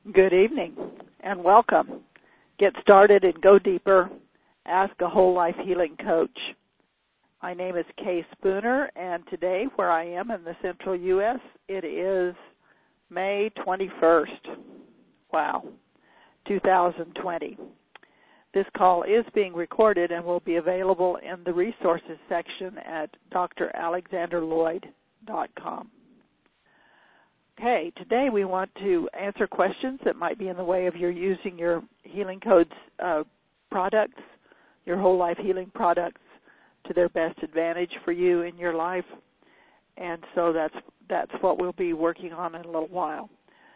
Good evening and welcome. Get started and go deeper. Ask a whole life healing coach. My name is Kay Spooner, and today, where I am in the central U.S., it is May 21st. Wow, 2020. This call is being recorded and will be available in the resources section at dralexanderloyd.com. Okay, today we want to answer questions that might be in the way of your using your Healing Codes products, your whole life healing products, to their best advantage for you in your life. And so that's what we'll be working on in a little while.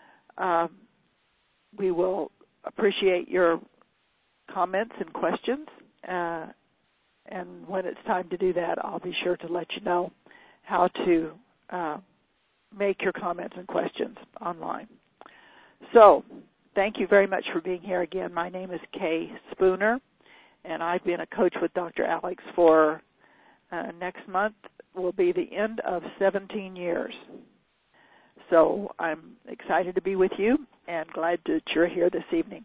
We will appreciate your comments and questions, and when it's time to do that, I'll be sure to let you know how to make your comments and questions online. So, thank you very much for being here again. My name is Kay Spooner, and I've been a coach with Dr. Alex for next month will be the end of 17 years. So I'm excited to be with you and glad that you're here this evening.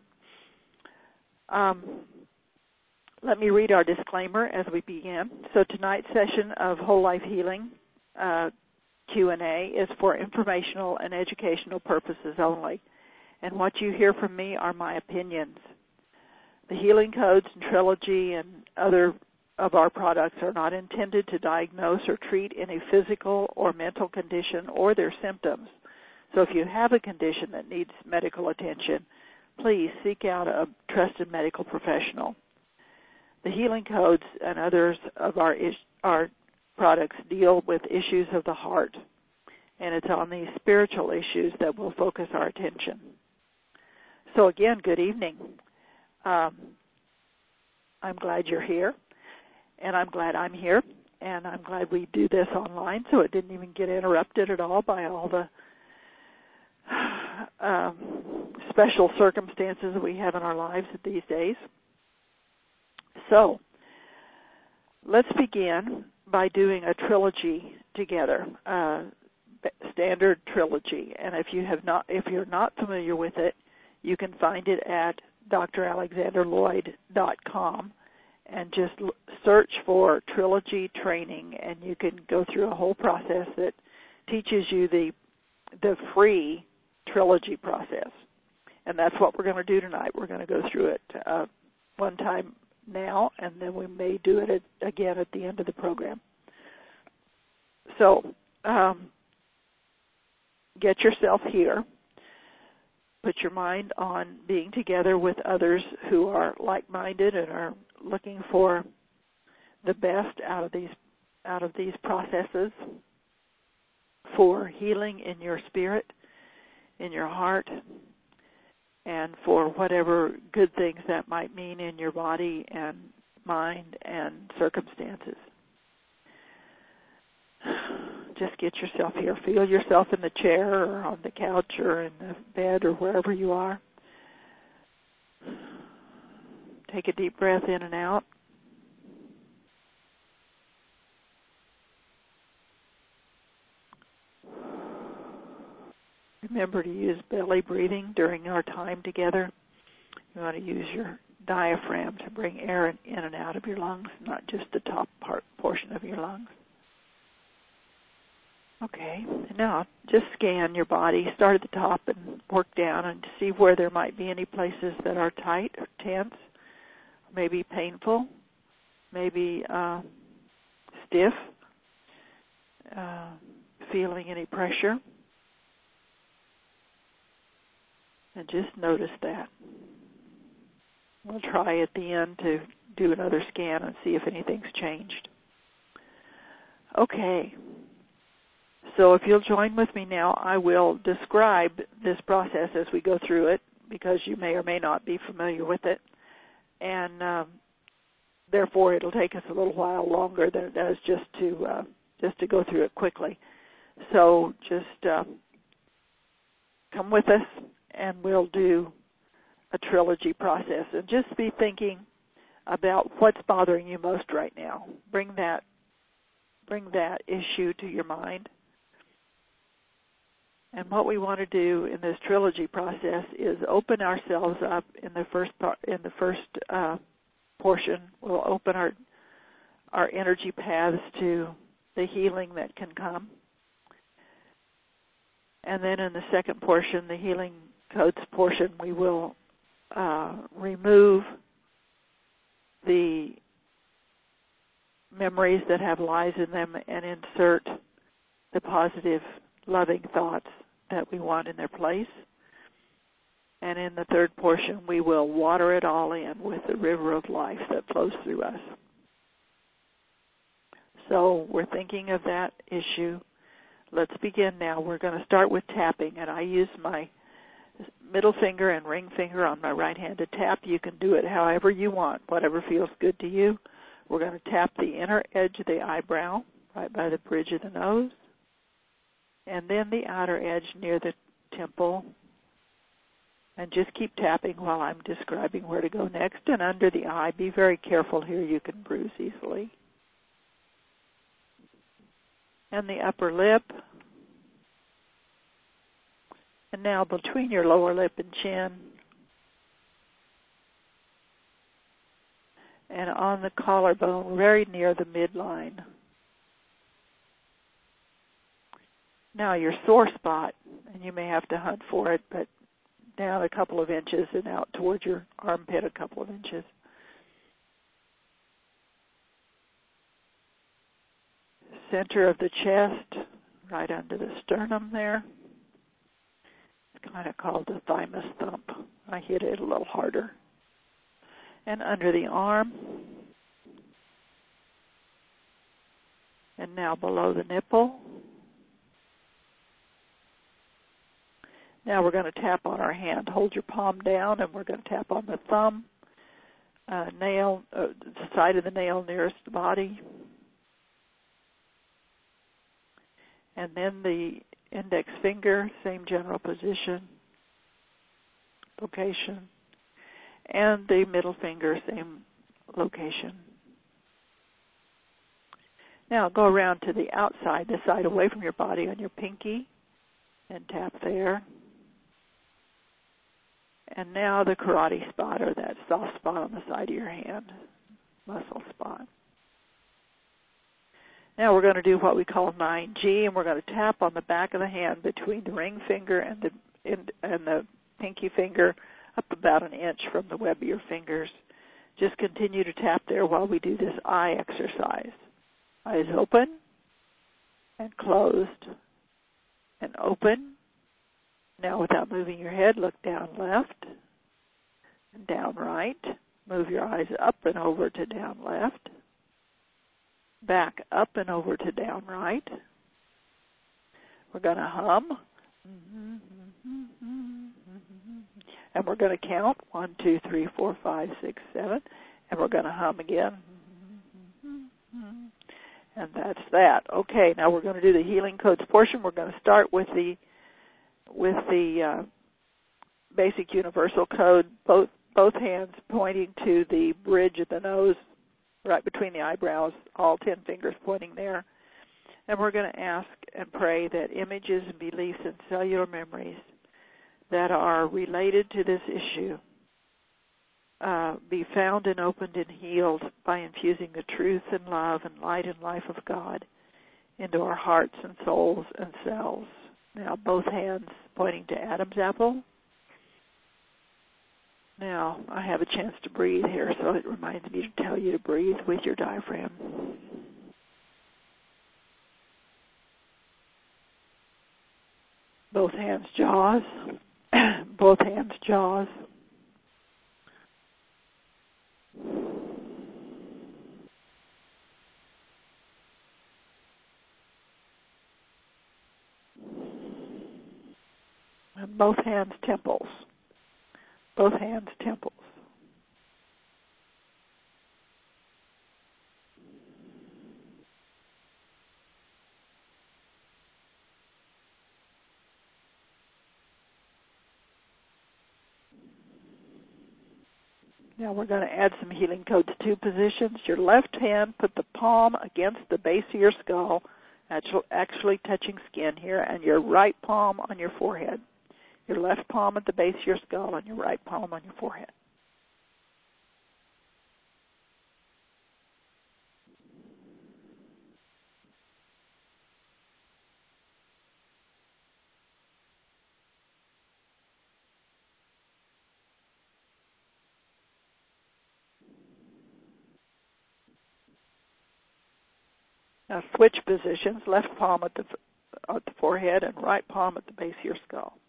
Let me read our disclaimer as we begin. So tonight's session of Whole Life Healing Q&A is for informational and educational purposes only, and what you hear from me are my opinions. The Healing Codes and Trilogy and other of our products are not intended to diagnose or treat any physical or mental condition or their symptoms. So if you have a condition that needs medical attention, please seek out a trusted medical professional. The Healing Codes and others of our products deal with issues of the heart, and it's on these spiritual issues that we'll focus our attention. So again, good evening. I'm glad you're here, and I'm glad I'm here, and I'm glad we do this online so it didn't even get interrupted at all by all the special circumstances that we have in our lives these days. So let's begin by doing a trilogy together, standard trilogy. And if you're not familiar with it, you can find it at dralexanderloyd.com and just search for trilogy training, and you can go through a whole process that teaches you the free trilogy process. And that's what we're going to do tonight. We're going to go through it one time now, and then we may do it again at the end of the program. So get yourself here. Put your mind on being together with others who are like-minded and are looking for the best out of these processes for healing in your spirit, in your heart, and for whatever good things that might mean in your body and mind and circumstances. Just get yourself here. Feel yourself in the chair or on the couch or in the bed or wherever you are. Take a deep breath in and out. Remember to use belly breathing during our time together. You want to use your diaphragm to bring air in and out of your lungs, not just the top portion of your lungs. Okay, now just scan your body. Start at the top and work down and see where there might be any places that are tight or tense, maybe painful, maybe stiff, feeling any pressure. And just notice that. We'll try at the end to do another scan and see if anything's changed. Okay. So if you'll join with me now, I will describe this process as we go through it, because you may or may not be familiar with it. And therefore, it'll take us a little while longer than it does just to go through it quickly. So just come with us, and we'll do a trilogy process. And just be thinking about what's bothering you most right now. Bring that issue to your mind. And what we want to do in this trilogy process is open ourselves up in the first portion. We'll open our energy paths to the healing that can come. And then in the second portion, the healing codes portion, we will remove the memories that have lies in them and insert the positive, loving thoughts that we want in their place. And in the third portion, we will water it all in with the river of life that flows through us. So we're thinking of that issue. Let's begin now. We're going to start with tapping, and I use my middle finger and ring finger on my right hand to tap. You can do it however you want, whatever feels good to you. We're going to tap the inner edge of the eyebrow, right by the bridge of the nose, and then the outer edge near the temple. And just keep tapping while I'm describing where to go next. And under the eye, be very careful here. You can bruise easily. And the upper lip. And now between your lower lip and chin. And on the collarbone, very near the midline. Now your sore spot, and you may have to hunt for it, but down a couple of inches and out towards your armpit a couple of inches. Center of the chest, right under the sternum there. It's kind of called the thymus thump. I hit it a little harder. And under the arm. And now below the nipple. Now we're going to tap on our hand. Hold your palm down, and we're going to tap on the thumb, nail, the side of the nail nearest the body. And then the index finger, same general position, location. And the middle finger, same location. Now go around to the outside, the side away from your body on your pinky, and tap there. And now the karate spot, or that soft spot on the side of your hand, muscle spot. Now we're going to do what we call 9G, and we're going to tap on the back of the hand between the ring finger and the pinky finger, up about an inch from the web of your fingers. Just continue to tap there while we do this eye exercise. Eyes open and closed and open. Now, without moving your head, look down left and down right. Move your eyes up and over to down left. Back up and over to down right. We're going to hum. And we're going to count 1, 2, 3, 4, 5, 6, 7. And we're going to hum again. And that's that. Okay, now we're going to do the healing codes portion. We're going to start with the basic universal code, both hands pointing to the bridge of the nose, right between the eyebrows, all 10 fingers pointing there. And we're going to ask and pray that images and beliefs and cellular memories that are related to this issue be found and opened and healed by infusing the truth and love and light and life of God into our hearts and souls and cells. Now, both hands pointing to Adam's apple. Now, I have a chance to breathe here, so it reminds me to tell you to breathe with your diaphragm. Both hands, jaws. Both hands, jaws. And both hands, temples. Both hands, temples. Now we're going to add some healing codes to positions. Your left hand, put the palm against the base of your skull, actually touching skin here, and your right palm on your forehead. Your left palm at the base of your skull and your right palm on your forehead. Now switch positions, left palm at the forehead and right palm at the base of your skull.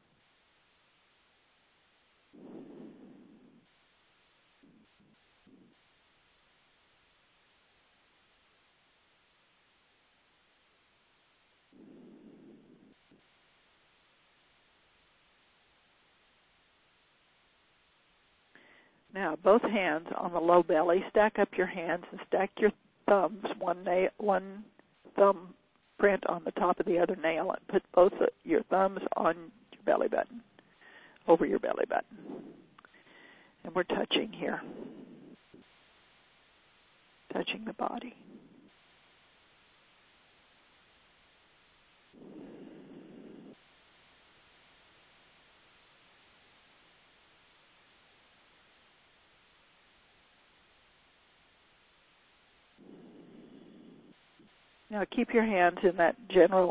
Now, both hands on the low belly, stack up your hands and stack your thumbs, one thumb print on the top of the other nail, and put both your thumbs on your belly button, over your belly button. And we're touching here, touching the body. Now keep your hands in that general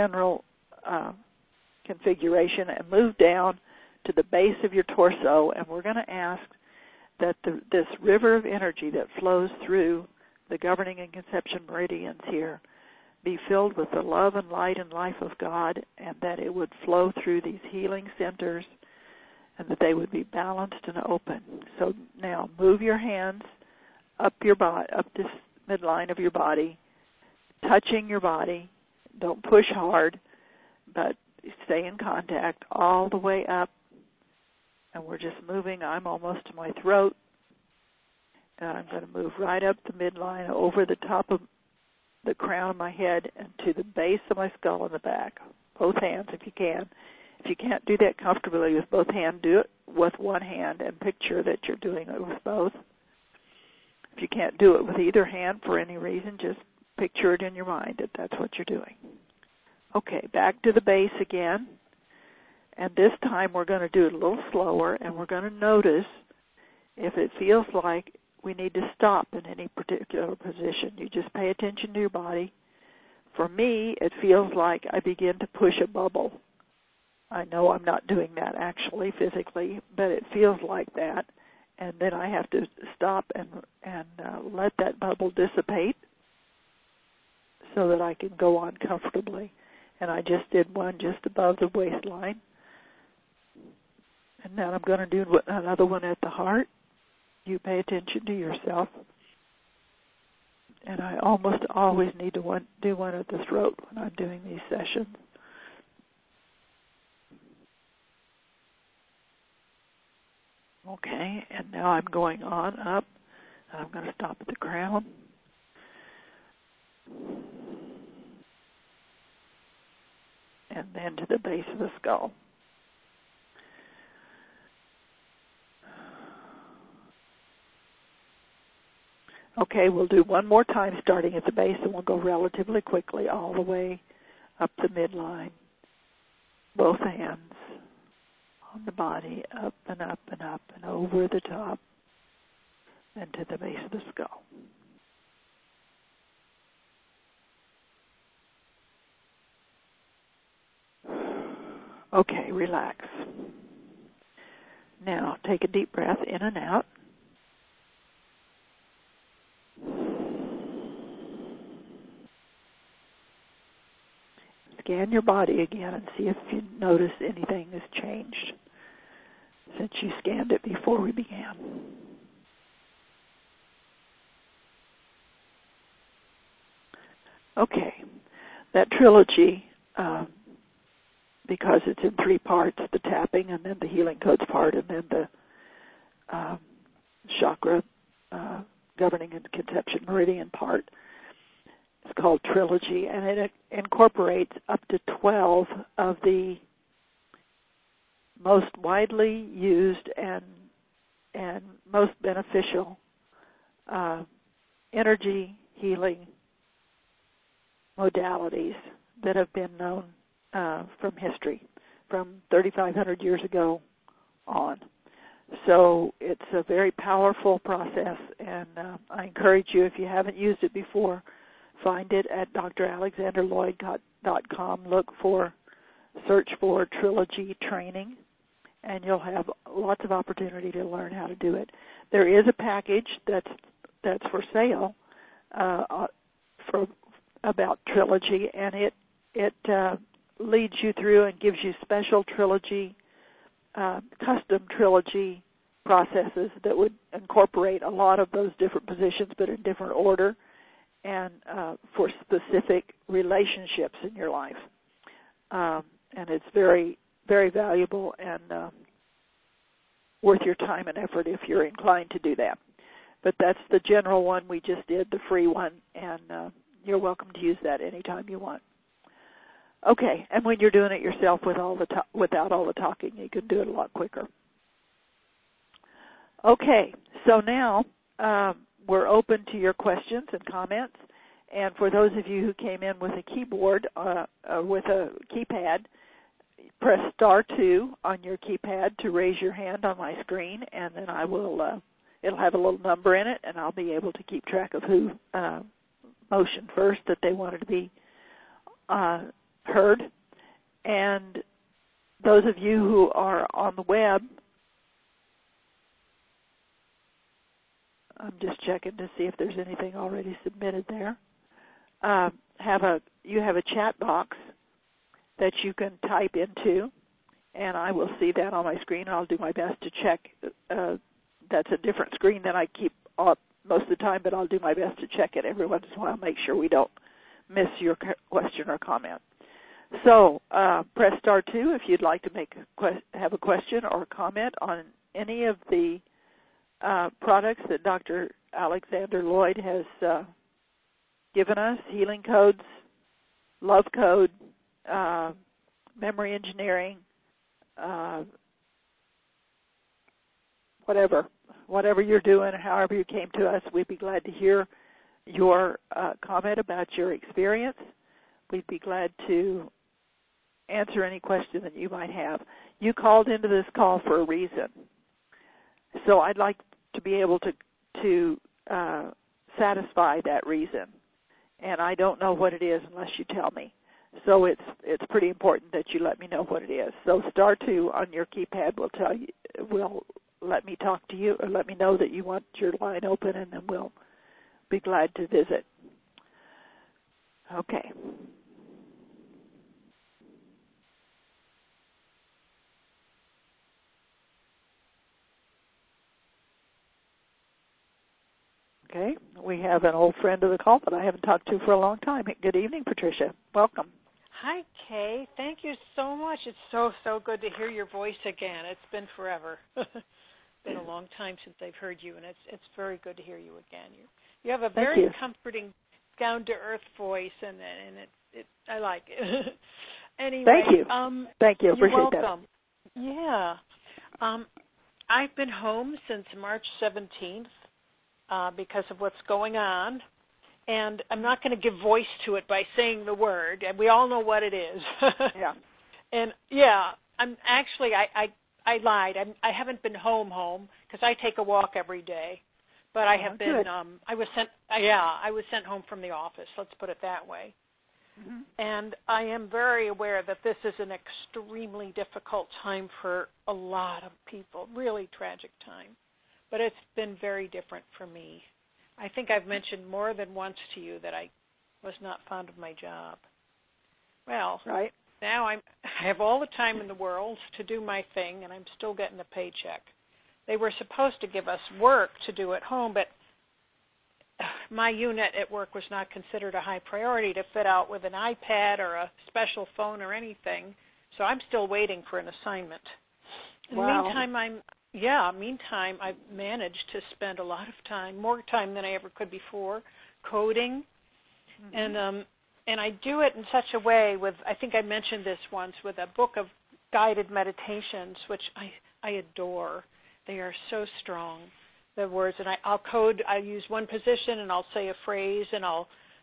configuration and move down to the base of your torso, and we're going to ask that this river of energy that flows through the governing and conception meridians here be filled with the love and light and life of God, and that it would flow through these healing centers and that they would be balanced and open. So now move your hands up this midline of your body, touching your body. Don't push hard, but stay in contact all the way up. And we're just moving. I'm almost to my throat. And I'm going to move right up the midline, over the top of the crown of my head, and to the base of my skull in the back. Both hands if you can. If you can't do that comfortably with both hands, do it with one hand and picture that you're doing it with both. If you can't do it with either hand for any reason, just picture it in your mind that that's what you're doing. Okay, back to the base again. And this time we're going to do it a little slower, and we're going to notice if it feels like we need to stop in any particular position. You just pay attention to your body. For me, it feels like I begin to push a bubble. I know I'm not doing that actually physically, but it feels like that. And then I have to stop and let that bubble dissipate so that I can go on comfortably. And I just did one just above the waistline. And now I'm going to do another one at the heart. You pay attention to yourself. And I almost always need to do one at the throat when I'm doing these sessions. Okay, and now I'm going on up, and I'm going to stop at the crown. And then to the base of the skull. Okay, we'll do one more time starting at the base, and we'll go relatively quickly all the way up the midline. Both hands on the body, up and up and up and over the top and to the base of the skull. Okay, relax. Now take a deep breath in and out. Scan your body again and see if you notice anything has changed since you scanned it before we began. Okay, that trilogy, because it's in three parts, the tapping and then the healing codes part and then the chakra governing and conception meridian part, it's called Trilogy, and it incorporates up to 12 of the most widely used and most beneficial energy healing modalities that have been known from history, from 3,500 years ago on. So it's a very powerful process, and I encourage you, if you haven't used it before, find it at dralexanderloyd.com. Search for Trilogy Training, and you'll have lots of opportunity to learn how to do it. There is a package that's for sale about Trilogy, and it leads you through and gives you special Trilogy, custom Trilogy processes that would incorporate a lot of those different positions, but in different order, and for specific relationships in your life. And it's very, very valuable and worth your time and effort if you're inclined to do that. But that's the general one we just did, the free one, and you're welcome to use that anytime you want. Okay, and when you're doing it yourself without all the talking, you can do it a lot quicker. Okay, so now we're open to your questions and comments. And for those of you who came in with a keyboard, with a keypad, press *2 on your keypad to raise your hand on my screen, and then I will, it'll have a little number in it, and I'll be able to keep track of who motioned first that they wanted to be heard. And those of you who are on the web, I'm just checking to see if there's anything already submitted there. You have a chat box that you can type into, and I will see that on my screen, and I'll do my best to check. That's a different screen than I keep up most of the time, but I'll do my best to check it every once in a while, make sure we don't miss your question or comment. So press *2 if you'd like to have a question or a comment on any of the products that Dr. Alexander Loyd has given us: Healing Codes, Love Code, Memory Engineering, whatever you're doing, however you came to us. We'd be glad to hear your comment about your experience. We'd be glad to answer any question that you might have. You called into this call for a reason, so I'd like to be able to satisfy that reason, and I don't know what it is unless you tell me. So it's pretty important that you let me know what it is. So *2 on your keypad will let me talk to you, or let me know that you want your line open, and then we'll be glad to visit. Okay. Okay, we have an old friend of the call that I haven't talked to for a long time. Good evening, Patricia. Welcome. Hi, Kay. Thank you so much. It's so good to hear your voice again. It's been forever. It's been a long time since I've heard you, and it's very good to hear you again. You have a very comforting, down-to-earth voice, and I like it. Anyway, thank you. Thank you. You're Appreciate welcome. That. Yeah. I've been home since March 17th. Because of what's going on, and I'm not going to give voice to it by saying the word, and we all know what it is. Yeah. And yeah, I'm actually I lied. I haven't been home because I take a walk every day, but I have been. Good. I was sent home from the office. Let's put it that way. Mm-hmm. And I am very aware that this is an extremely difficult time for a lot of people. Really tragic time. But it's been very different for me. I think I've mentioned more than once to you that I was not fond of my job. Well, right. Now I have all the time in the world to do my thing, and I'm still getting a paycheck. They were supposed to give us work to do at home, but my unit at work was not considered a high priority to fit out with an iPad or a special phone or anything, so I'm still waiting for an assignment. In the meantime, I've managed to spend a lot of time, more time than I ever could before, coding. Mm-hmm. And I do it in such a way with, I think I mentioned this once, with a book of guided meditations, which I adore. They are so strong, the words. And I'll code, I use one position, and I'll say a phrase, and I'll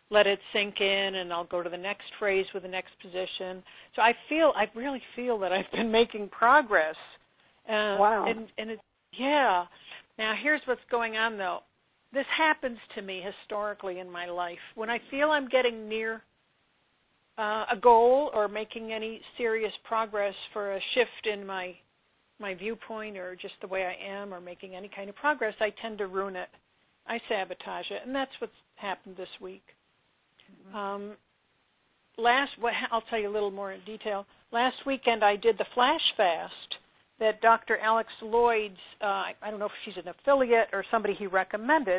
let it sink in, and I'll go to the next phrase with the next position. So I really feel that I've been making progress. Wow. And it, yeah. Now here's what's going on though. This happens to me historically in my life. When I feel I'm getting near a goal or making any serious progress for a shift in my viewpoint or just the way I am or making any kind of progress, I tend to ruin it. I sabotage it, and that's what's happened this week. Mm-hmm. I'll tell you a little more in detail. Last weekend I did the Flash Fast that Dr. Alex Lloyd's, I don't know if she's an affiliate or somebody he recommended,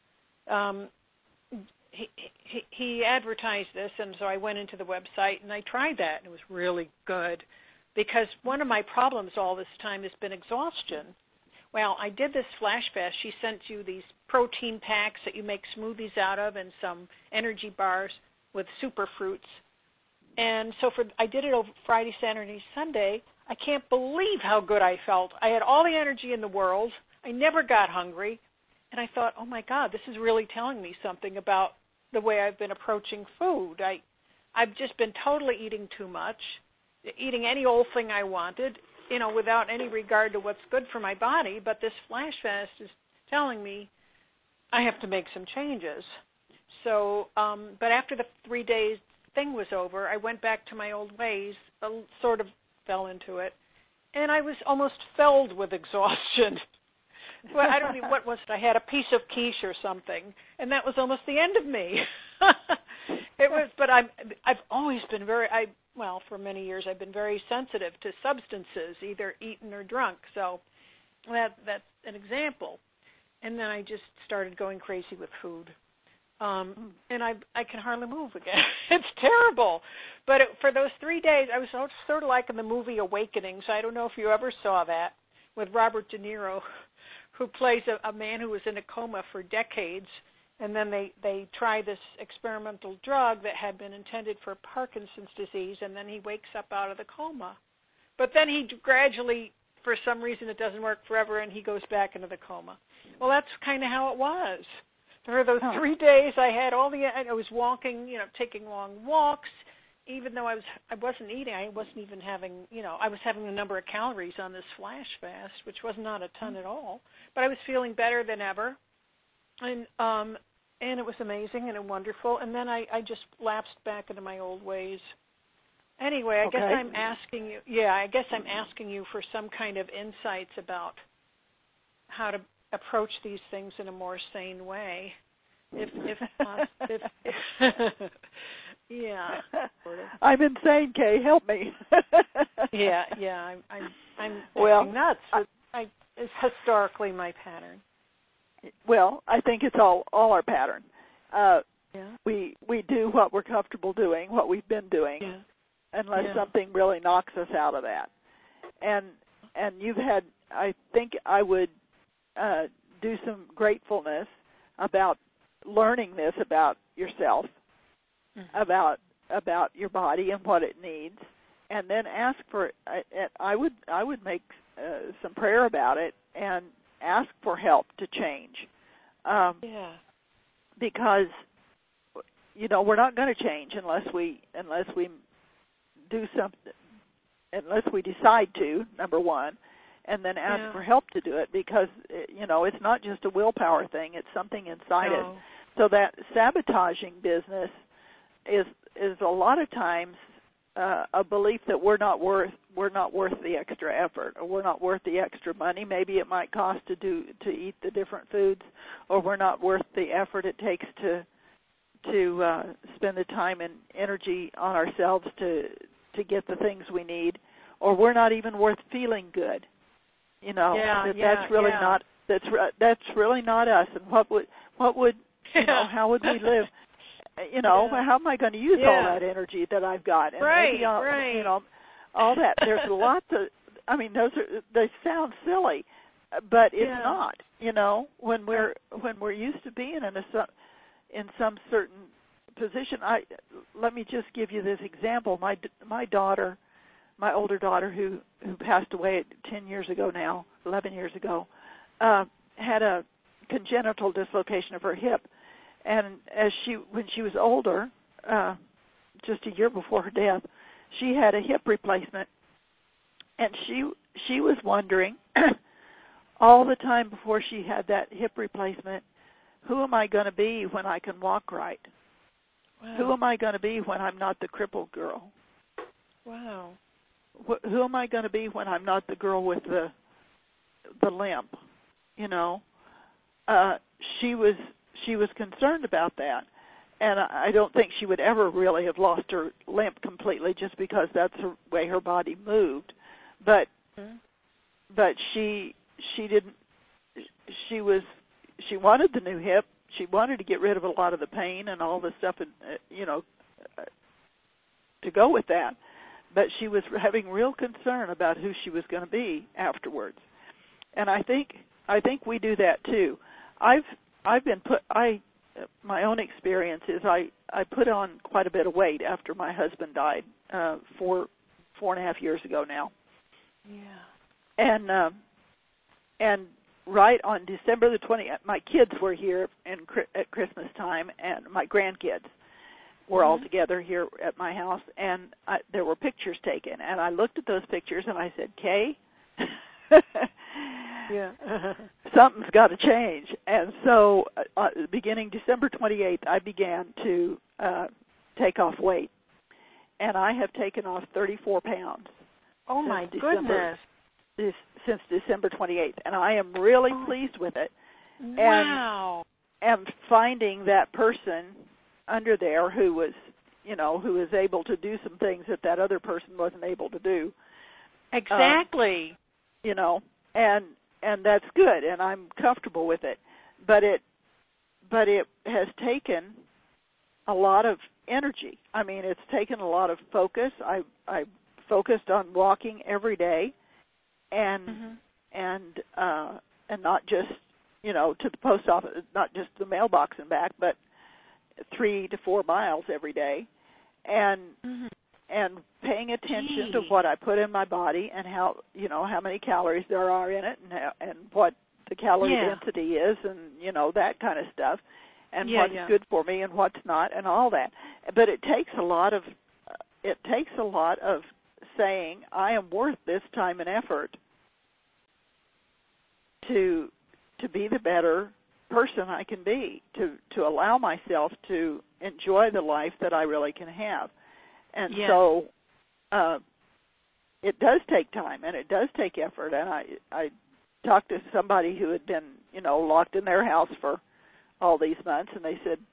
he advertised this, and so I went into the website and I tried that, and it was really good because one of my problems all this time has been exhaustion. Well, I did this Flash Fast. She sent you these protein packs that you make smoothies out of and some energy bars with super fruits. And so I did it over Friday, Saturday, Sunday. I can't believe how good I felt. I had all the energy in the world. I never got hungry. And I thought, oh, my God, this is really telling me something about the way I've been approaching food. I've just been totally eating too much, eating any old thing I wanted, without any regard to what's good for my body. But this Flash Fast is telling me I have to make some changes. So, but after the 3 days thing was over, I went back to my old ways, sort of fell into it, and I was almost filled with exhaustion. Well, I don't even, what was it? I had a piece of quiche or something, and that was almost the end of me. It was, but I've always been for many years I've been very sensitive to substances, either eaten or drunk. So that's an example. And then I just started going crazy with food. And I can hardly move again. It's terrible. But for those 3 days, I was sort of like in the movie Awakening. So I don't know if you ever saw that with Robert De Niro, who plays a man who was in a coma for decades. And then they try this experimental drug that had been intended for Parkinson's disease, and then he wakes up out of the coma. But then he gradually, for some reason, it doesn't work forever, and he goes back into the coma. Well, that's kind of how it was. For those 3 days, I was walking, taking long walks, even though I wasn't eating. I wasn't even having, I was having a number of calories on this Flash Fast, which was not a ton at all. But I was feeling better than ever. And it was amazing and wonderful. And then I just lapsed back into my old ways. Anyway, I guess I'm asking you. Yeah, I guess I'm asking you for some kind of insights about how to approach these things in a more sane way. If yeah. I'm insane, Kay. Help me. Yeah. I'm nuts. It's historically my pattern. Well, I think it's all our pattern. We do what we're comfortable doing, what we've been doing, unless something really knocks us out of that. And you've had, I think I would do some gratefulness about learning this about yourself, about your body and what it needs, and then ask for. I would make some prayer about it and ask for help to change. Because we're not going to change unless we do something, unless we decide to, number one, and then ask for help to do it, because it's not just a willpower thing, it's something inside us. So that sabotaging business is a lot of times a belief that we're not worth the extra effort, or we're not worth the extra money. Maybe it might cost to eat the different foods, or we're not worth the effort it takes to spend the time and energy on ourselves to get the things we need, or we're not even worth feeling good. That's really not us. And what would how would we live? How am I going to use all that energy that I've got? And maybe all that. There's lots of. They sound silly, but it's not. When we're used to being in some certain position. Let me just give you this example. My daughter, my older daughter, who passed away 11 years ago, had a congenital dislocation of her hip. And when she was older, just a year before her death, she had a hip replacement, and she was wondering all the time before she had that hip replacement, who am I going to be when I can walk right? Wow. Who am I going to be when I'm not the crippled girl? Wow. Who am I going to be when I'm not the girl with the limp? You know, she was concerned about that, and I don't think she would ever really have lost her limp completely, just because that's the way her body moved. But she didn't. She wanted the new hip. She wanted to get rid of a lot of the pain and all the stuff, and to go with that. But she was having real concern about who she was going to be afterwards. And I think we do that too. My own experience is I put on quite a bit of weight after my husband died 4.5 years ago now. Yeah. And right on December the 20th, my kids were here at Christmas time, and my grandkids were all together here at my house, and there were pictures taken. And I looked at those pictures, and I said, Kay, yeah. something's got to change. And so beginning December 28th, I began to take off weight. And I have taken off 34 pounds. Oh, my goodness. Since December 28th. And I am really pleased with it. Wow. And finding that person under there who was able to do some things that other person wasn't able to do. Exactly. And that's good, and I'm comfortable with it. But it has taken a lot of energy. I mean, it's taken a lot of focus. I focused on walking every day, and not just to the post office, not just the mailbox and back, but 3 to 4 miles every day, and paying attention to what I put in my body and how many calories there are in it, and what the calorie density is, and that kind of stuff, and what's good for me and what's not, and all that. But it takes a lot of saying, I am worth this time and effort to be the better person I can be, to allow myself to enjoy the life that I really can have. And so it does take time, and it does take effort. And I talked to somebody who had been, locked in their house for all these months, and they said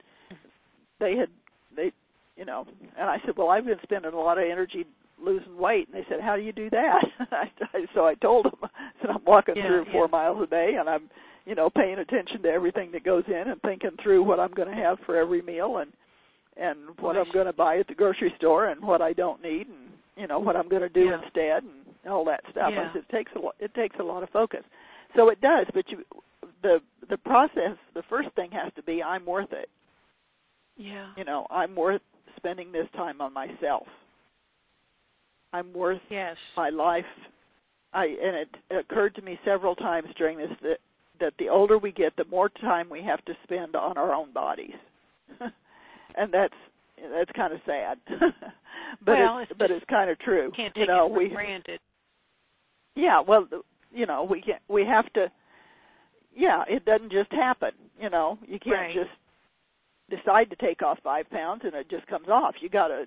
and I said, well, I've been spending a lot of energy losing weight. And they said, how do you do that? So I told them, I said, I'm walking 3 or 4 miles a day, and I'm, paying attention to everything that goes in and thinking through what I'm going to have for every meal, and what I'm going to buy at the grocery store, and what I don't need, and, what I'm going to do instead, and all that stuff. I said, it takes a lot of focus. So it does, but the process, the first thing has to be, I'm worth it. Yeah. I'm worth spending this time on myself. I'm worth my life. And it occurred to me several times during this that the older we get, the more time we have to spend on our own bodies. And that's kind of sad. But it's kind of true. Can't take it for granted. Yeah, well, we have to. Yeah, it doesn't just happen. You can't just decide to take off 5 pounds and it just comes off. You gotta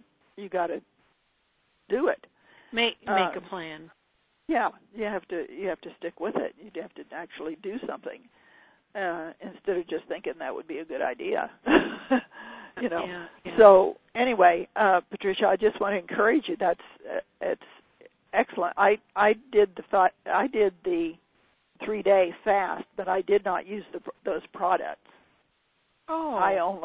do it. Make a plan. Yeah, you have to stick with it. You have to actually do something instead of just thinking that would be a good idea. Yeah. So anyway, Patricia, I just want to encourage you. It's excellent. I did the 3-day fast, but I did not use those products. Oh.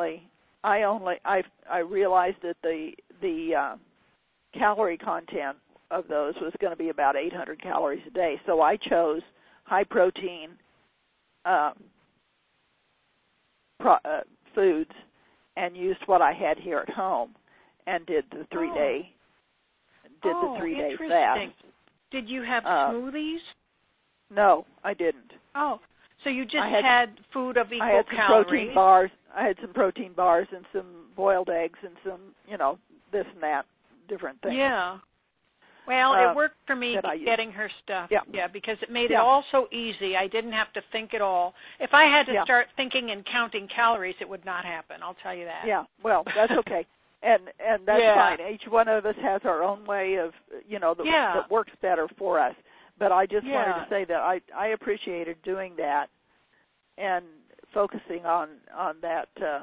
I realized that the calorie content of those was going to be about 800 calories a day. So I chose high protein foods and used what I had here at home and did the 3-day fast. Did you have smoothies? No, I didn't. Oh, so you just had food of equal I had some calories. protein bars. some protein bars and some boiled eggs and some, this and that, different things. Yeah. Well, it worked for me getting her stuff. Yeah. Because it made it all so easy. I didn't have to think at all. If I had to start thinking and counting calories, it would not happen. I'll tell you that. Yeah. Well, that's okay. And that's fine. Each one of us has our own way of, that works better for us. But I just wanted to say that I appreciated doing that and focusing on that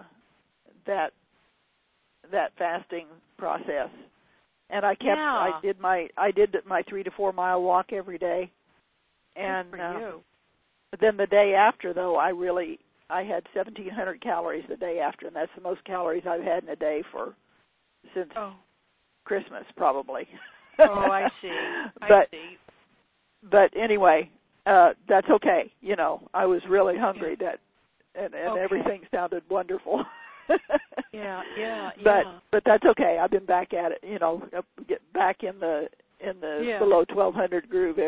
fasting process. And I did my 3 to 4 mile walk every day. And good for you. But then the day after, though, I had 1,700 calories the day after, and that's the most calories I've had in a day since Christmas, probably. Oh, I see. But anyway, that's okay. I was really hungry and everything sounded wonderful. Yeah. But that's okay. I've been back at it. Get back in the below 1,200 groove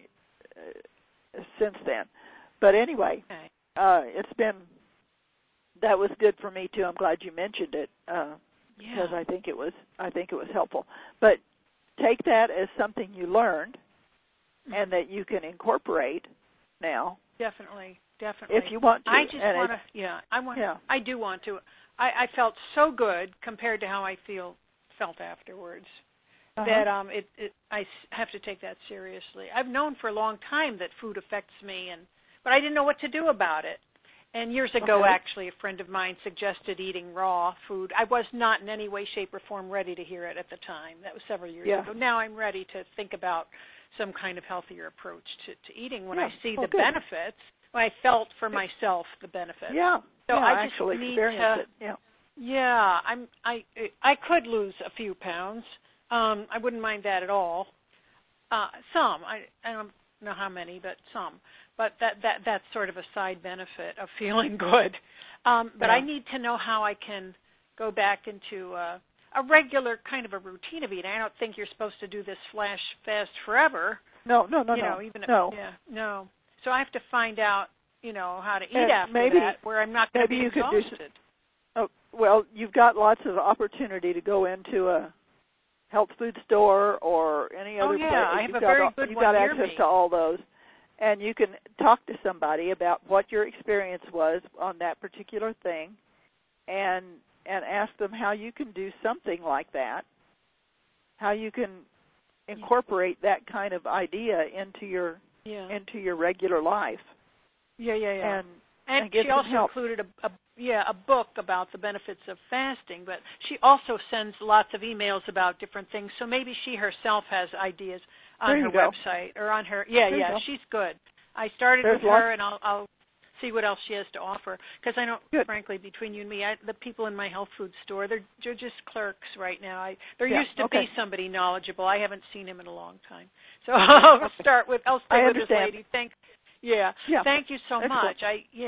since then. But anyway, that was good for me too. I'm glad you mentioned it because I think it was helpful. But take that as something you learned and that you can incorporate now. Definitely. If you want to. I just want to. I do want to. I felt so good compared to how I felt afterwards. That I have to take that seriously. I've known for a long time that food affects me, but I didn't know what to do about it. And years ago, actually, a friend of mine suggested eating raw food. I was not in any way, shape, or form ready to hear it at the time. That was several years ago. Now I'm ready to think about some kind of healthier approach to eating when I see the benefits. When I felt for myself the benefits. Yeah. So I just actually need experienced it. Yeah. Yeah. I could lose a few pounds. I wouldn't mind that at all. Some. I don't know how many, but some. But that's sort of a side benefit of feeling good. But I need to know how I can go back into a regular kind of a routine of eating. I don't think you're supposed to do this flash fast forever. No. No. So I have to find out, how to eat after that, where I'm not going to be exhausted. Well, you've got lots of opportunity to go into a health food store or any other place. I have a very good one. You've got access to all those. And you can talk to somebody about what your experience was on that particular thing and ask them how you can do something like that, how you can incorporate that kind of idea into your regular life. Yeah. And get she also help. included a book about the benefits of fasting, but she also sends lots of emails about different things, so maybe she herself has ideas on her website or on her. She's good. I started with her, and I'll see what else she has to offer, because I know, frankly, between you and me, the people in my health food store, they're just clerks right now. There used to be somebody knowledgeable. I haven't seen him in a long time. So I'll stay with this lady. Thank you so much.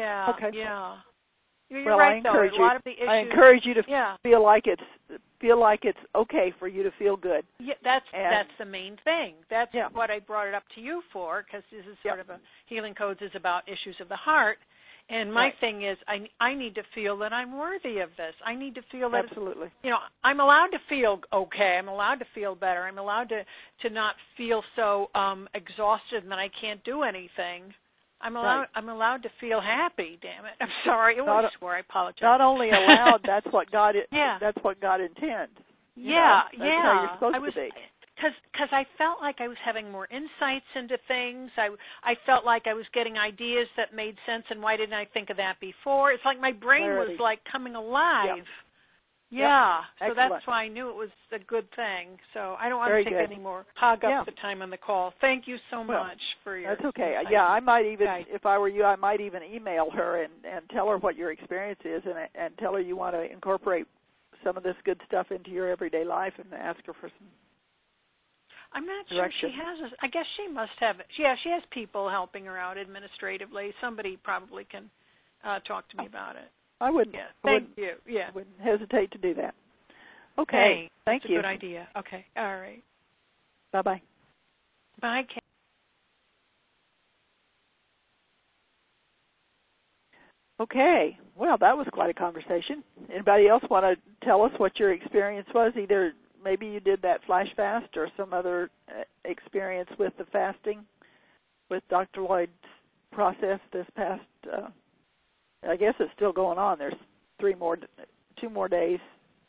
You're right, though. A lot of the issues. I encourage you to feel like it's okay for you to feel good. Yeah, that's the main thing. That's what I brought it up to you for, because this is sort of Healing Codes is about issues of the heart. And my thing is, I need to feel that I'm worthy of this. I need to feel that, absolutely. I'm allowed to feel okay. I'm allowed to feel better. I'm allowed to not feel so exhausted and that I can't do anything. I'm allowed to feel happy. Damn it! I'm sorry. I swore. I apologize. Not only allowed, that's what God. That's what God intends. That's how you're supposed to be. Because I felt like I was having more insights into things. I felt like I was getting ideas that made sense, and why didn't I think of that before? It's like my brain was like coming alive. Yeah. So that's why I knew it was a good thing. So I don't want to take any more hog up the time on the call. Thank you so much for your. That's okay. I might even, if I were you, I might even email her and tell her what your experience is, and tell her you want to incorporate some of this good stuff into your everyday life, and ask her for some. I'm not sure she has. I guess she must have. Yeah, she has people helping her out administratively. Somebody probably can talk to me about it. I wouldn't. Yeah. Thank you. Yeah. I wouldn't hesitate to do that. Okay. Thank you. That's a good idea. Okay. All right. Bye-bye. Bye, Kate. Okay. Well, that was quite a conversation. Anybody else want to tell us what your experience was? Either maybe you did that flash fast or some other experience with the fasting with Dr. Lloyd's process this past, I guess it's still going on. There's 3 more days,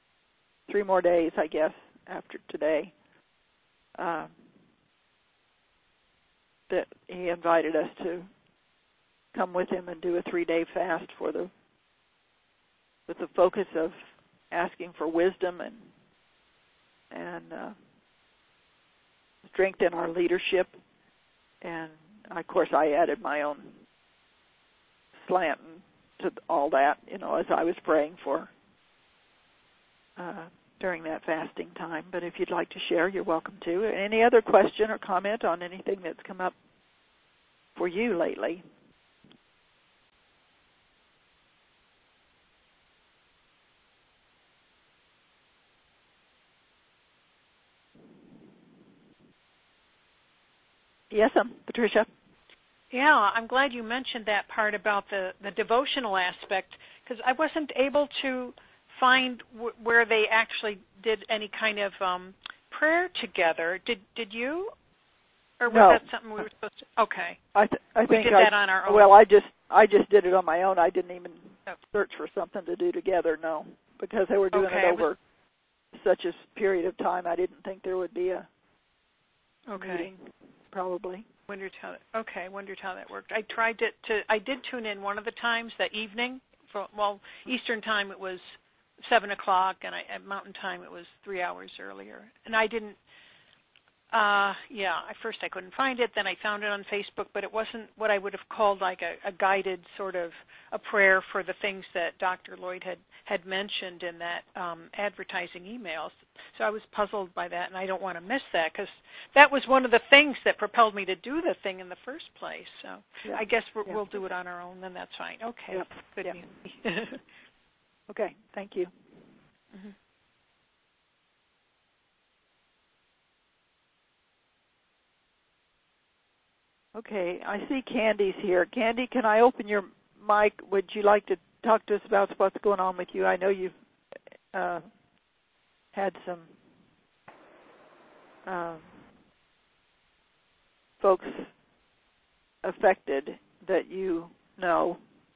I guess, after today, that he invited us to come with him and do a 3-day fast with the focus of asking for wisdom and strengthen our leadership. And of course, I added my own slant to all that, as I was praying for during that fasting time. But if you'd like to share, you're welcome to. Any other question or comment on anything that's come up for you lately? Yes, Patricia. Yeah, I'm glad you mentioned that part about the devotional aspect, because I wasn't able to find where they actually did any kind of prayer together. Did you? Or was No. that something we were supposed to? Okay. I think we did that on our own. Well, I just did it on my own. I didn't even search for something to do together, no, because they were doing it over such a period of time. I didn't think there would be a meeting, probably. Wondered how that worked. I tried I did tune in one of the times that evening. Eastern time it was 7 o'clock, and at Mountain time it was 3 hours earlier. And I didn't. At first I couldn't find it. Then I found it on Facebook, but it wasn't what I would have called like a guided sort of a prayer for the things that Dr. Lloyd had mentioned in that advertising emails. So I was puzzled by that, and I don't want to miss that, because that was one of the things that propelled me to do the thing in the first place. So I guess we'll do it on our own, then that's fine. Okay, good news. Okay, thank you. Mm-hmm. Okay, I see Candy's here. Candy, can I open your mic? Would you like to talk to us about what's going on with you? I know you've had some folks affected that you know.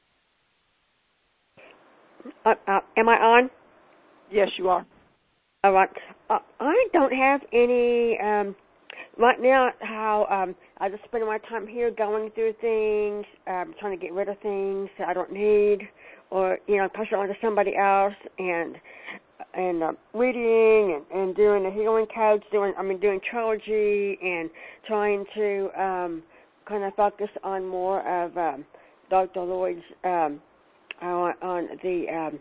Am I on? Yes, you are. All right. I don't have any... right now, how I just spend my time here going through things, trying to get rid of things that I don't need, or pass it on to somebody else, and reading and doing the healing codes, doing trilogy, and trying to kind of focus on more of Dr. Lloyd's on the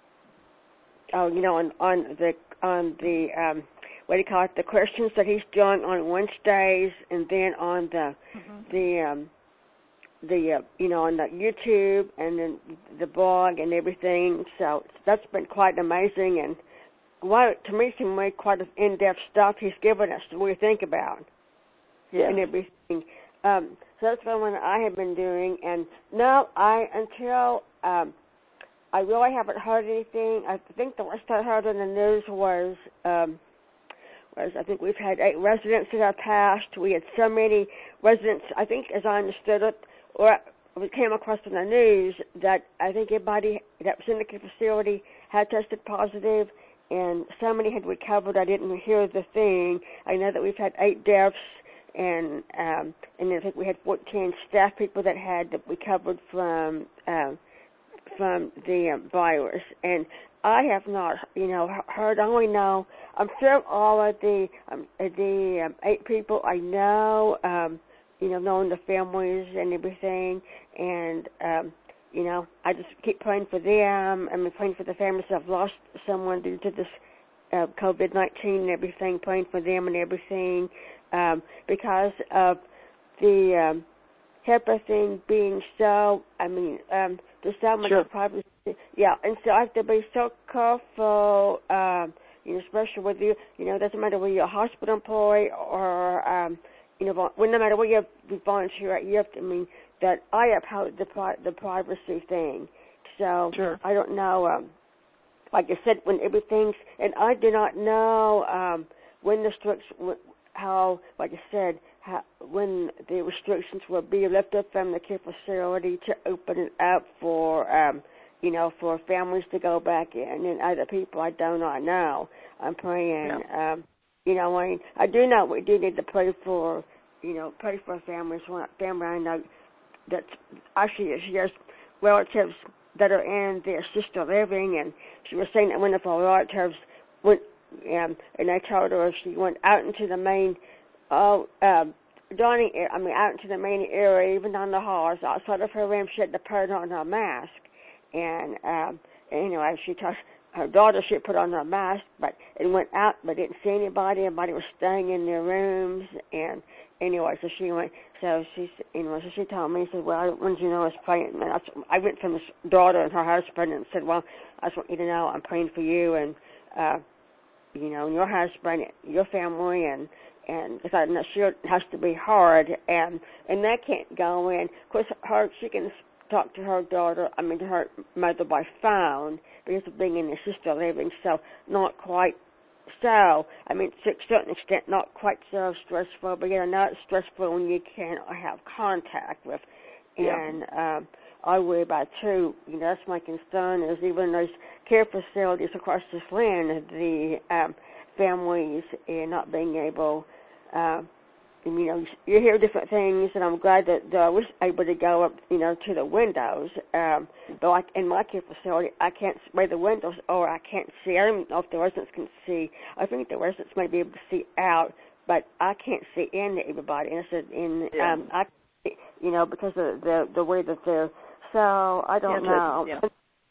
what do you call it, the questions that he's doing on Wednesdays, and then on on the YouTube, and then the blog and everything. So that's been quite amazing, and to me, some quite in-depth stuff he's given us to really think about. Yeah. And everything. So that's what I have been doing, and no, until I really haven't heard anything. I think the last I heard in the news was I think we've had 8 residents that have passed. We had so many residents, I think, as I understood it, or we came across in the news, that I think everybody that was in the facility had tested positive, and so many had recovered. I didn't hear the thing. I know that we've had 8 deaths, and I think we had 14 staff people that had recovered from the virus. And I have not, heard. I only know. I'm sure all of the 8 people I know, knowing the families and everything, and I just keep praying for them. I'm praying for the families that have lost someone due to this COVID-19 and everything. Praying for them and everything, because of the HIPAA thing being so. There's so much privacy. Yeah, and so I have to be so careful, especially with you. It doesn't matter whether you're a hospital employee or, no matter where you volunteer at, you have to, that I uphold the privacy thing. So Sure. I don't know. Like I said, when everything's, and I do not know when the how, like I said, when the restrictions will be lifted from the care facility to open it up for, for families to go back in, and other people I do not know. I'm praying. Yeah. I do know we do need to pray for, pray for families. One family I know that actually she has relatives that are in their assisted living, and she was saying that one of her relatives went, and I told her if she went out into the main, out into the main area, even on the halls outside of her room, she had to put on her mask. And anyway, she told her daughter she put on her mask, but it went out, but didn't see anybody. Everybody was staying in their rooms, and anyway, so she went. So she, so she told me, she said, "Well, I wanted you to know I was praying." And I went from this daughter and her husband and said, "Well, I just want you to know I'm praying for you and and your husband, your family, and because I'm not sure it has to be hard, and that can't go in. Of course, she can talk to her daughter, to her mother by phone because of being in assisted living, so not quite so. To a certain extent, not quite so stressful, but not stressful when you can't have contact with. And I worry about too. That's my concern. Is even those care facilities across this land, the families not being able. You hear different things, and I'm glad that I was able to go up, to the windows. But like in my care facility, I can't where the windows are. I can't see. I don't know if the residents can see. I think the residents may be able to see out, but I can't see in everybody. And I said, because of the way that they're. So I don't know. Yeah.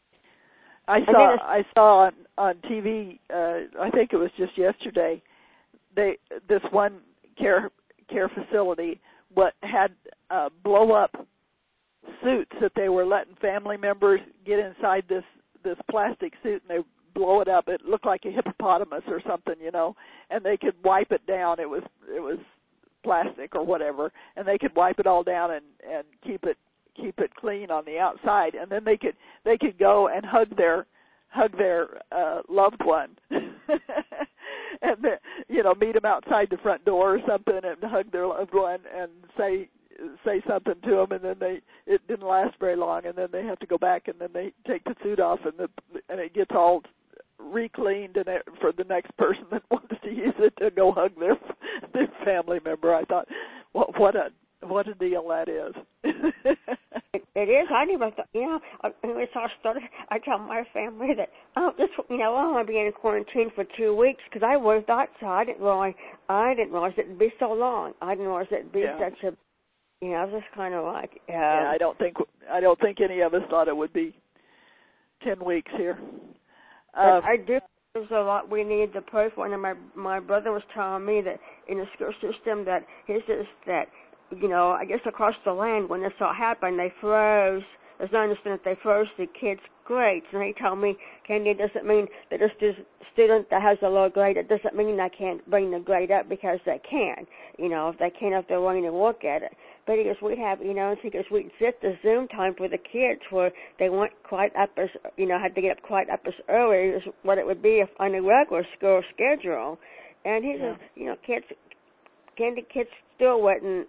I saw on TV. I think it was just yesterday. This one care facility had blow up suits that they were letting family members get inside this plastic suit, and they blow it up. It looked like a hippopotamus or something, and they could wipe it down. It was plastic or whatever, and they could wipe it all down and keep it clean on the outside, and then they could go and hug their loved one. And meet them outside the front door or something, and hug their loved one and say something to them, and then it didn't last very long, and then they have to go back, and then they take the suit off, and it gets all re-cleaned, and for the next person that wants to use it to go hug their family member. I thought, what a deal that is. It is. I never thought, when we saw started, I tell my family that, I want to be in quarantine for 2 weeks because I would have thought so. I didn't realize it'd be so long. I didn't realize it'd be such a, I was just kind of like. I don't think any of us thought it would be 10 weeks here. I do. There's a lot we need to pray for, and my brother was telling me that in the school system that his is that. I guess across the land, when this all happened, they froze, as I understand it, they froze the kids' grades. And he told me, Candy, it doesn't mean that a student that has a low grade, it doesn't mean they can't bring the grade up because they can. If they can, if they're willing to look at it. But he goes, we'd set the Zoom time for the kids where they weren't quite up as, had to get up quite up as early as what it would be if on a regular school schedule. And he says, kids still wouldn't,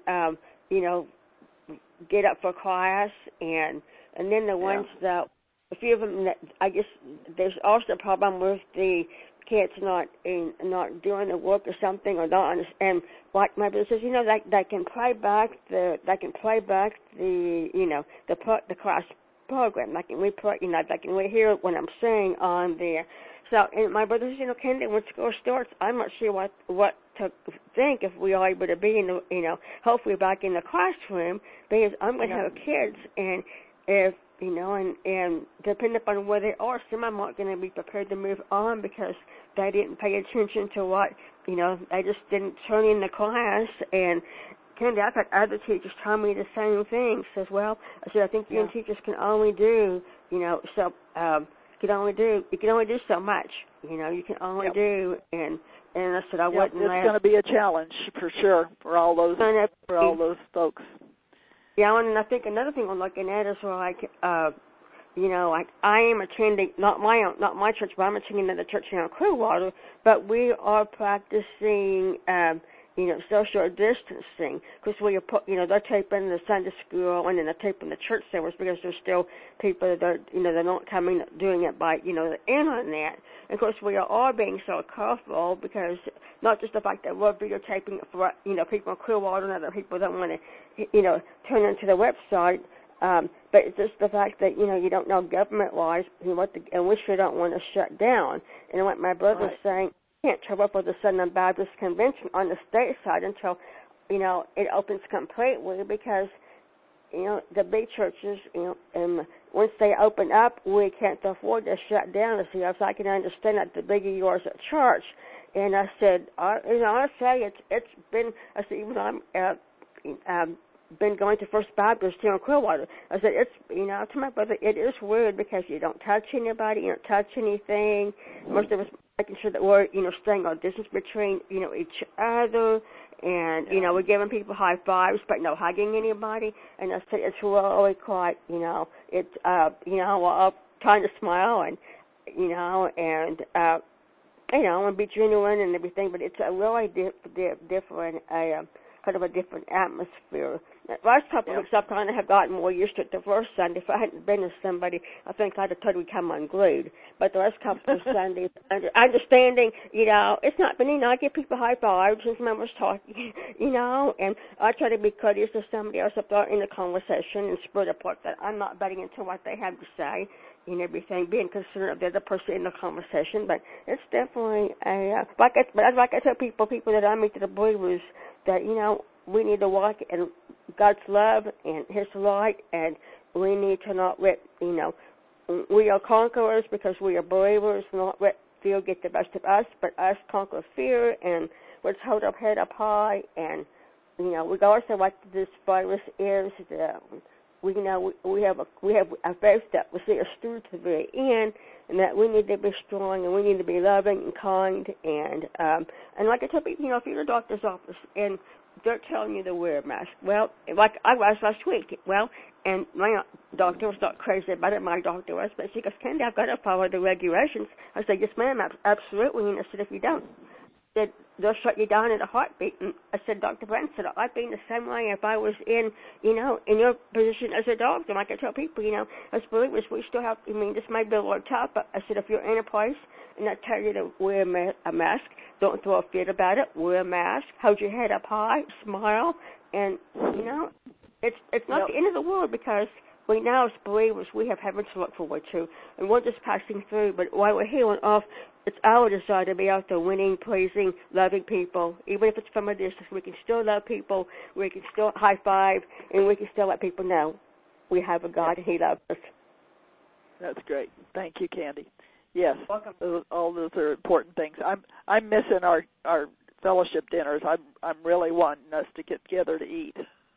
get up for class, and then the ones that, a few of them, that I guess there's also a problem with the kids not doing the work or something, or not understand. Like my brother says, they can play back the class program. They can hear what I'm saying on there. So, and my brother says, Candy, when school starts, I'm not sure what to think if we are able to be in the, hopefully back in the classroom, because I'm going to have kids, and if, and depending upon where they are, some of them aren't going to be prepared to move on because they didn't pay attention to what, they just didn't turn in the class. And Candy, I've had other teachers tell me the same thing. Says, well, I said, I think you and teachers can only do, you can only do so much. You can only do, and I said it's going to be a challenge for sure for all those folks. Yeah, and I think another thing I'm looking at is like, like I am attending not my church, but I'm attending another church here in Clearwater. But we are practicing, social distancing because we are, they're taping the Sunday school and then they're taping the church service because there's still people that are, they're not coming doing it by, the internet. And of course, we are all being so careful because not just the fact that we're videotaping it for, people in Clearwater and other people that want to, turn into the website. But it's just the fact that, you don't know government-wise and we sure don't want to shut down. And what my brother was saying, you can't travel for the Southern Baptist Convention on the state side until, it opens completely because, the big churches, and once they open up, we can't afford to shut down. So I can understand that the bigger you are as a church. And I said, I say it's been, I said, even though I'm, been going to First Baptist here in Clearwater. I said, to my brother, it is weird because you don't touch anybody, you don't touch anything. Most of us making sure that we're, staying our distance between, each other. And, we're giving people high fives, but no hugging anybody. And I said, it's really quite, it's, well, trying to smile and, and be genuine and everything, but it's a really different, kind of a different atmosphere. The last couple of weeks, I kind of have gotten more used to it. The first Sunday, if I hadn't been with somebody, I think I'd have totally come unglued. But the last couple of Sundays, understanding, it's not been, I give people high fives and members talking, and I try to be courteous to somebody else up there in the conversation and spread apart that I'm not betting into what they have to say and everything, being considerate of the other person in the conversation. But it's definitely like I tell people that I meet that are believers that, we need to walk in God's love and His light, and we need to not let, we are conquerors because we are believers, not let fear get the best of us, but us conquer fear, and let's hold our head up high, and, regardless of what this virus is, we have a faith that we see us through to the very end, and that we need to be strong and we need to be loving and kind, and like I tell people, if you're in a doctor's office and they're telling you to wear a mask, well, like I was last week, and my doctor was not crazy about it, my doctor was, but she goes, Candy, I've got to follow the regulations. I said, yes, ma'am, absolutely, and I said, if you don't, they'll shut you down in a heartbeat. And I said, Dr. Brent said, I'd be in the same way if I was in your position as a doctor. Like I tell people, as believers, we still have, this may be a little tough, but I said, if you're in a place and I tell you to wear a mask, don't throw a fit about it, wear a mask, hold your head up high, smile, and, it's not the end of the world because we now, as believers, we have heaven to look forward to, and we're just passing through. But while we're here on earth, it's our desire to be out there winning, pleasing, loving people. Even if it's from a distance, we can still love people, we can still high five, and we can still let people know we have a God and He loves us. That's great. Thank you, Candy. Yes, welcome. All those are important things. I'm missing our fellowship dinners. I'm really wanting us to get together to eat.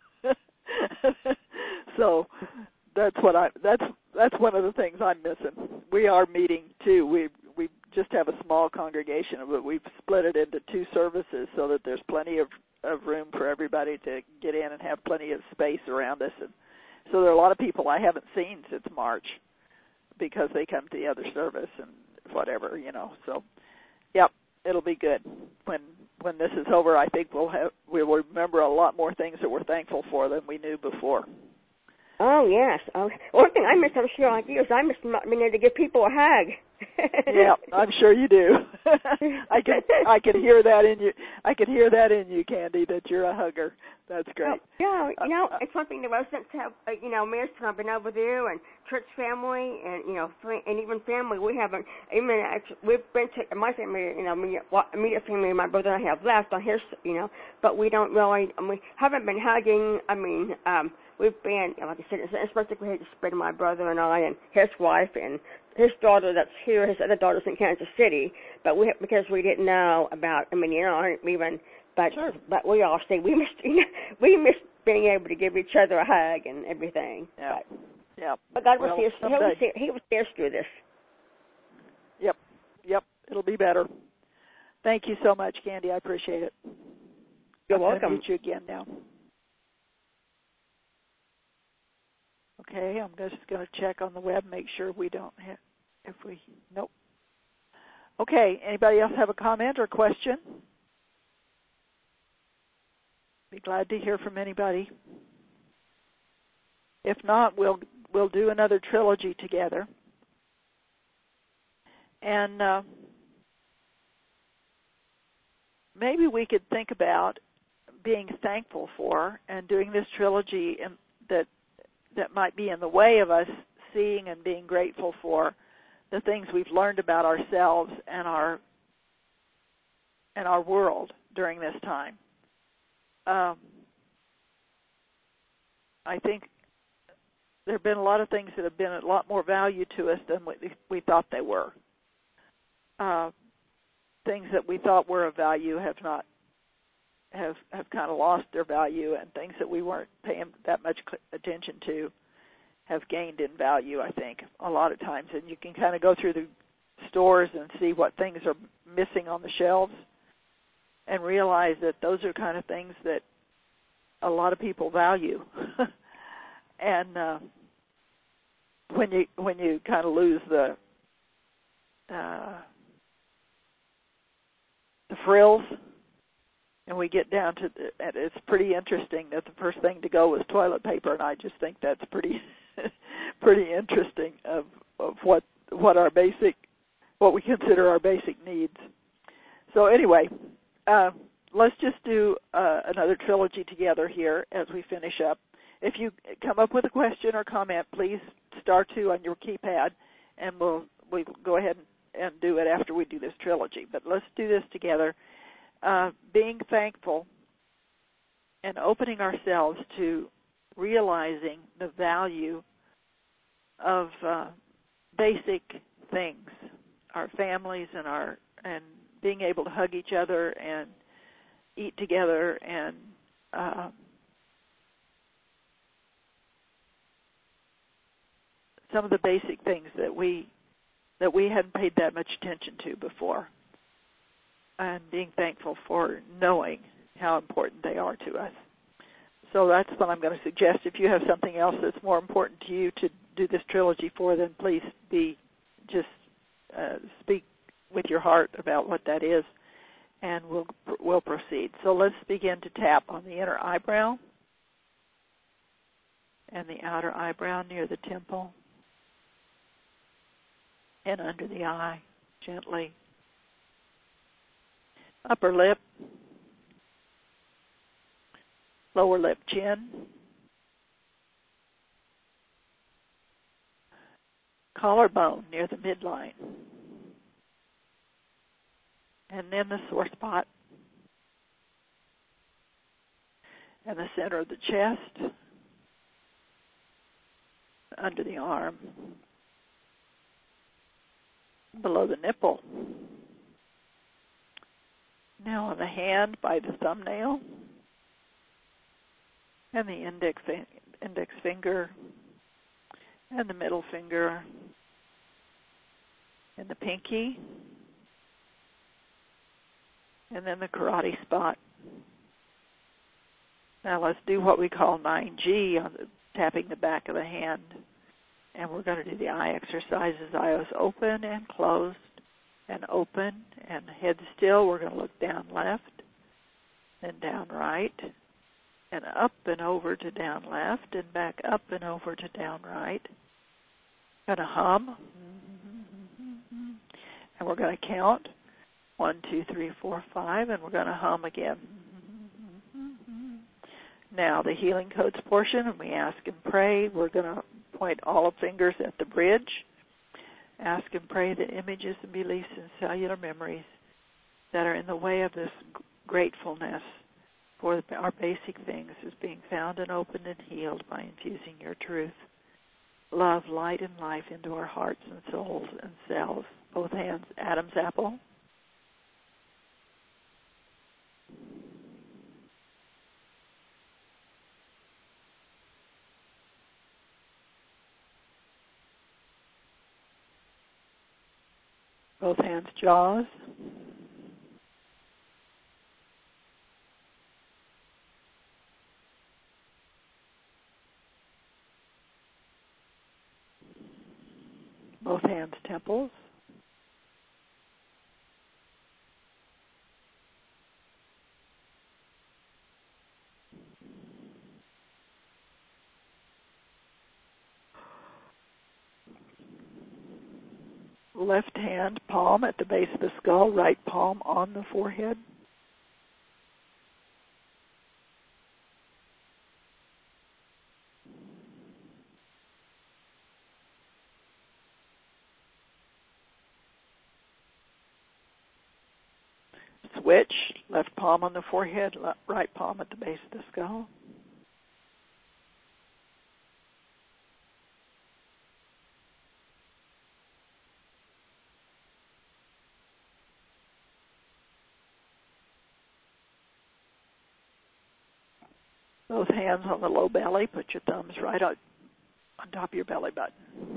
So that's one of the things I'm missing. We are meeting too. We just have a small congregation, but we've split it into two services so that there's plenty of room for everybody to get in and have plenty of space around us. And so there are a lot of people I haven't seen since March because they come to the other service and whatever, So, yep, it'll be good. When this is over, I think we'll remember a lot more things that we're thankful for than we knew before. Oh, yes. One thing I miss, I'm sure, like you, is I miss being able to give people a hug. Yeah, I'm sure you do. I can hear that in you. I can hear that in you, Candy, that you're a hugger. That's great. Yeah, it's something the residents have, Mayor's have been over there, and church family, and, and even family. We haven't, we've been to, my family, immediate family, my brother and I have left on his, but we don't really, we haven't been hugging. We've been, like I said, it's basically just been my brother and I and his wife and his daughter that's here, his other daughter's in Kansas City, but because we didn't know about, sure. But we all say we missed being able to give each other a hug and everything. Yeah. But God will see us. He will see us through this. Yep. It'll be better. Thank you so much, Candy. I appreciate it. You're welcome. I'll meet you again now. Okay, I'm just going to check on the web, make sure we don't have, nope. Okay, anybody else have a comment or question? Be glad to hear from anybody. If not, we'll do another trilogy together. And maybe we could think about being thankful for and doing this trilogy that might be in the way of us seeing and being grateful for the things we've learned about ourselves and our world during this time. I think there have been a lot of things that have been a lot more value to us than we thought they were. Things that we thought were of value have kind of lost their value, and things that we weren't paying that much attention to have gained in value, I think, a lot of times. And you can kind of go through the stores and see what things are missing on the shelves and realize that those are kind of things that a lot of people value. And when you kind of lose the frills, and we get down to, it's pretty interesting that the first thing to go was toilet paper, and I just think that's pretty interesting of what we consider our basic needs. So anyway, let's just do another trilogy together here as we finish up. If you come up with a question or comment, please star 2 on your keypad, and we'll go ahead and do it after we do this trilogy. But let's do this together. Being thankful and opening ourselves to realizing the value of basic things, our families and being able to hug each other and eat together, and some of the basic things that we hadn't paid that much attention to before, and being thankful for knowing how important they are to us. So that's what I'm going to suggest. If you have something else that's more important to you to do this trilogy for, then please speak with your heart about what that is, and we'll proceed. So let's begin to tap on the inner eyebrow and the outer eyebrow near the temple and under the eye, gently. Upper lip, lower lip, chin, collarbone near the midline, and then the sore spot, and the center of the chest, under the arm, below the nipple. Now on the hand by the thumbnail and the index finger and the middle finger and the pinky, and then the karate spot. Now let's do what we call 9G, tapping the back of the hand. And we're going to do the eye exercises. Eyes open and closed and open and head still. We're going to look down left, then down right, and up and over to down left, and back up and over to down right. Going to hum. And we're going to count 1, 2, 3, 4, 5, and we're going to hum again. Now the healing codes portion, and we ask and pray. We're going to point all fingers at the bridge. Ask and pray that images and beliefs and cellular memories that are in the way of this gratefulness for our basic things is being found and opened and healed by infusing your truth, love, light, and life into our hearts and souls and cells. Both hands, Adam's apple. Both hands, jaws. Both hands temples. Left hand palm at the base of the skull, right palm on the forehead. Switch, left palm on the forehead, right palm at the base of the skull. Both hands on the low belly. Put your thumbs right on top of your belly button.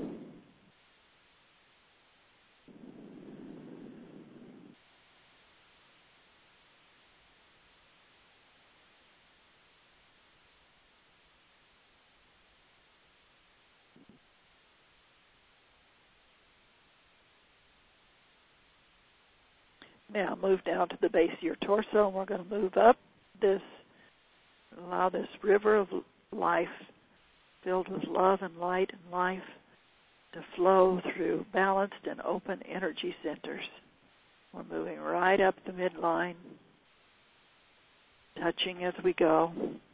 Now move down to the base of your torso, and we're going to move up this, allow this river of life filled with love and light and life to flow through balanced and open energy centers. We're moving right up the midline, touching as we go,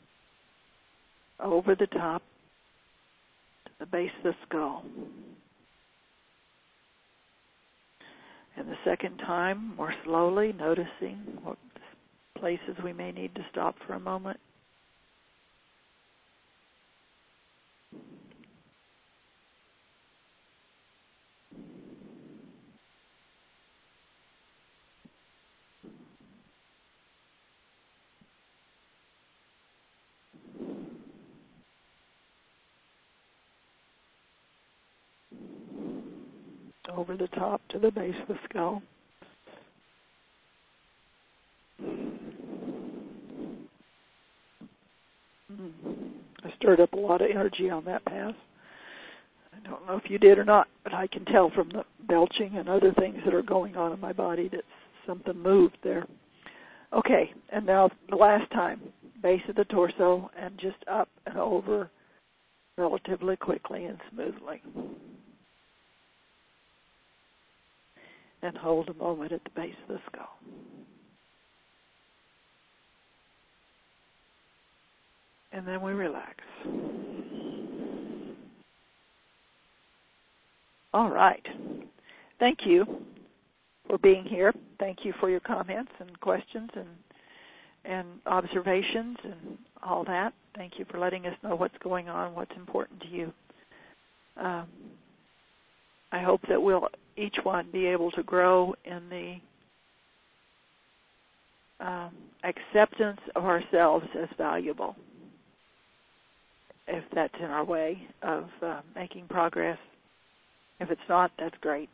over the top to the base of the skull. And the second time, more slowly, noticing what places we may need to stop for a moment. Over the top to the base of the skull. I stirred up a lot of energy on that pass. I don't know if you did or not, but I can tell from the belching and other things that are going on in my body that something moved there. Okay, and now the last time, base of the torso and just up and over relatively quickly and smoothly. And hold a moment at the base of the skull. And then we relax. All right. Thank you for being here. Thank you for your comments and questions and observations and all that. Thank you for letting us know what's going on, what's important to you. I hope that we'll each one be able to grow in the acceptance of ourselves as valuable. If that's in our way of making progress. If it's not, that's great.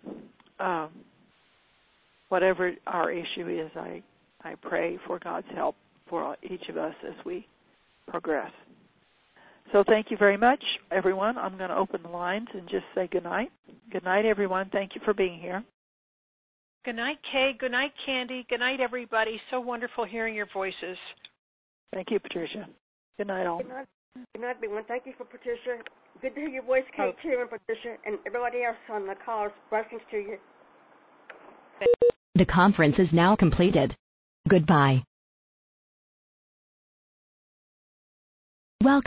Whatever our issue is, I pray for God's help for each of us as we progress. So thank you very much, everyone. I'm going to open the lines and just say good night. Good night, everyone. Thank you for being here. Good night, Kay. Good night, Candy. Good night, everybody. So wonderful hearing your voices. Thank you, Patricia. Good night, all. Good night, everyone. Thank you for Patricia. Good to hear your voice, Kate, too, and Patricia, and everybody else on the call. Blessings to you. The conference is now completed. Goodbye. Welcome.